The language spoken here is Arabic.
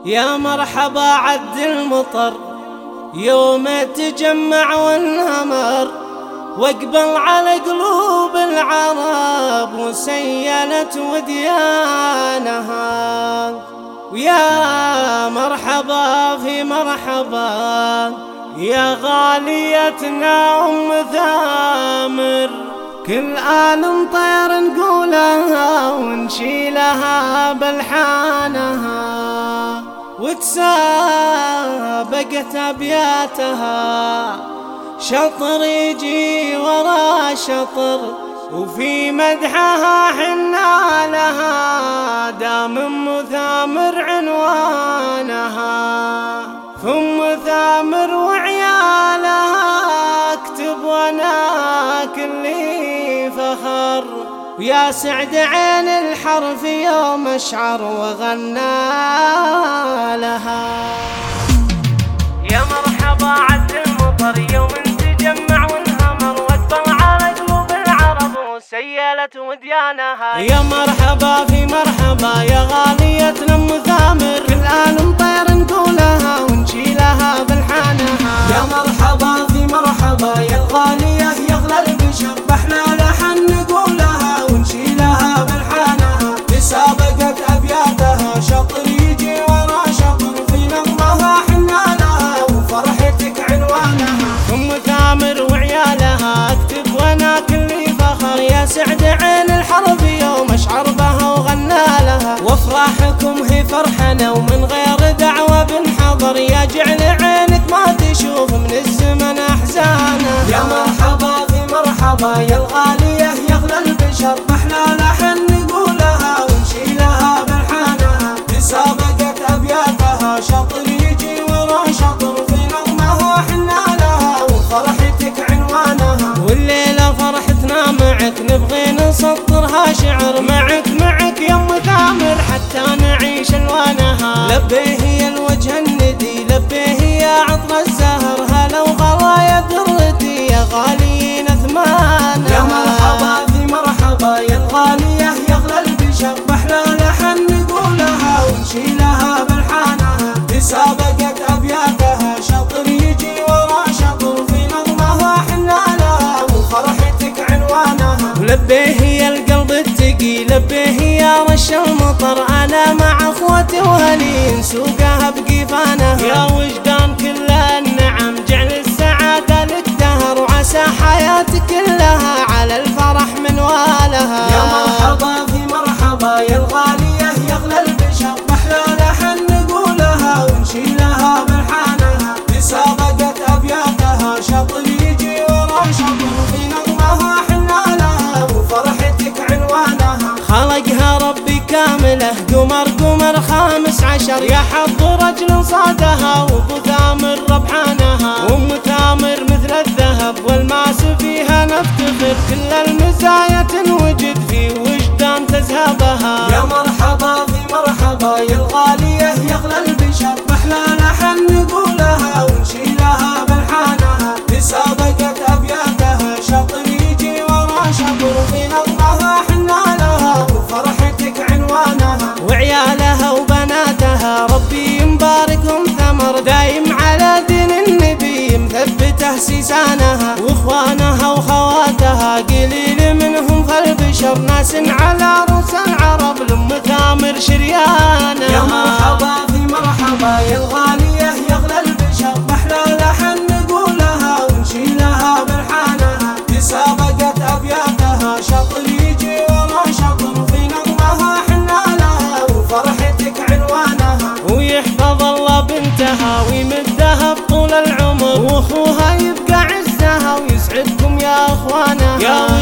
يا مرحبا عد المطر يوم تجمع وانهمر، واقبل على قلوب العرب وسيلت وديانها. ويا مرحبا في مرحبا يا غاليتنا أم ثامر، كل آل طير نقولها ونشيلها بلحانها، وتسابقت أبياتها شطر يجي ورا شطر، وفي مدحها حنا لها دام أم ثامر عنوانها. أم ثامر وعيالها اكتب وانا كلي فخر، ويا سعد عين الحرف يوم اشعر وغنى لها. يا مرحبا عد المطر يوم تجمع وانهمر، واقبل على قلوب العرب وسيلت وديانها. يا مرحبا في مرحبا يا غاليتنا أم ثامر، كل آل طير نقولها ونشيلها بلحانها. يا مرحبا في مرحبا يا الغالية يا اغلى البشر، احنا لحن نقولها ونشيلها بلحانها. تسابقت ابياتها شطر يجي ورا شطر، في نظمها حنا لها وفرحتك عنوانها. أم ثامر وعيالها اكتب وانا كلي فخر، يا سعد عين الحرب يوم اشعر بها وغنى لها. وافراحكم هي فرحنا ومن غير دعوة بنحضر، يا جعل عينك ما تشوف من الزمن احزانها. يا مرحبا في مرحبا يا الغالية يا اغلى البشر، احنا لحن نقولها ونشيلها بلحانها. تسابقت ابياتها شطر يجي ورا شطر، في نظمها حنا لها وفرحتك عنوانها. والليلة فرحتنا معك نبغي نسطرها شعر، معك يا أم ثامر حتى نعيش الوانها. لبيه يا الوجه الندي لبيه يا عطر الزهر، هلا وغرايا درتي يا غاليين اثمانها. يا مرحبا في مرحبا يا الغالية يا اغلى البشر، احنا لحن نقولها ونشيلها بلحانها. تسابقت ابياتها شطر يجي ورا شطر، في نظمها حنا لها وفرحتك عنوانها. ولبيه يا القلب التقي لبيه يا رش المطر، انا مع اخوتي وهلي نسوقها بقيفانها. يا وجدان كل النعم جعل السعادة لك دهر، وعسى حياتك كلها على الفرح منوالها. يا مرحبا في مرحبا يا الغالية يا اغلى البشر، احنا لحن نقولها ونشيلها بلحانها. تسابقت ابياتها شطر يجي ورا شطر، في نظمها حنا لها وفرحتك عنوانها. خلقها ربي كامله قمر 15، يا حظ رجل صادها وابو ثامر ربحانها. وام ثامر مثل الذهب والماس فيها نفتخر، كل المزايا تنوجد في وجدان تذهبها. يا مرحبا في مرحبا يا الغالية يا اغلى البشر، احنا لحن نقولها ونشيلها بلحانها. تسابقت ابياتها شطر يجي ورا شطر، في نظمها حنا لها وفرحتك عنوانها. وعيالها وبناتها ربي يباركهم ثمر، دايم على دين النبي مثبته سيسانها. واخوانها وخواتها قليل منهم فالبشر، ناس على رؤوس العرب لأم ثامر شريانها. يا مرحبا في مرحبا يا الغالية يا اغلى البشر، احنا لحن نقولها ونشيلها بلحانها. تسابقت ابياتها شطر يجي ورا شطر، في نظمها حنا لها وفرحتك عنوانها. ويحفظ الله بنتها ويمدها بطول العمر، واخوها يبقى عزها ويسعدكم يا اخوانها. يا